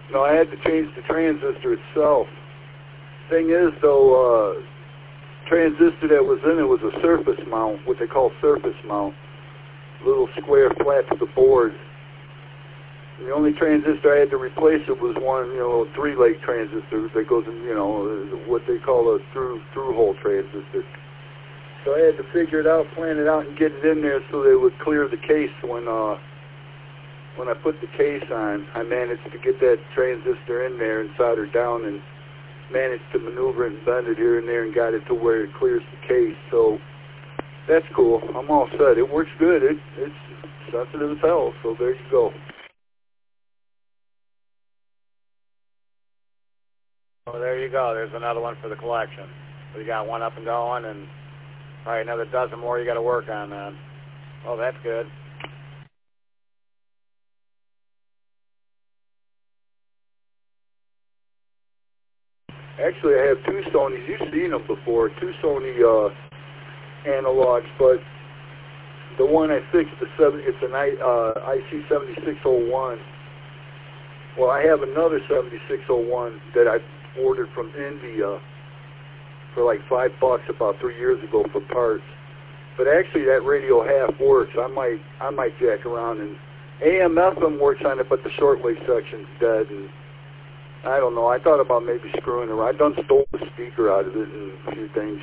No, I had to change the transistor itself. Thing is, though, transistor that was in it was a surface mount, what they call surface mount. Little square flat to the board. And the only transistor I had to replace it was one, you know, 3-leg transistor that goes in, you know, what they call a through-hole transistor. So I had to figure it out, plan it out, and get it in there so they would clear the case when I put the case on. I managed to get that transistor in there and solder down and managed to maneuver it and bend it here and there and got it to where it clears the case. So that's cool. I'm all set. It works good. It's sensitive as hell, so there you go. Well, there you go. There's another one for the collection. So you got one up and going, and probably another dozen more you got to work on, man. Oh, that's good. Actually, I have two Sonys. You've seen them before, two Sony analogs, but the one I fixed, it's an IC7601. Well, I have another 7601 that I ordered from India for like $5 about 3 years ago for parts. But actually, that radio half works. I might jack around, and AM FM works on it, but the shortwave section's dead. And I don't know. I thought about maybe screwing around. I done stole the speaker out of it and a few things.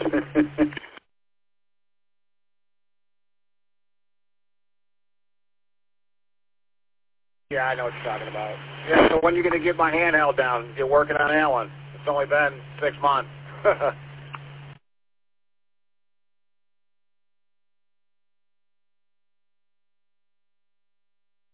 Yeah, I know what you're talking about. Yeah, so when are you going to get my handheld down? You're working on that one. It's only been 6 months.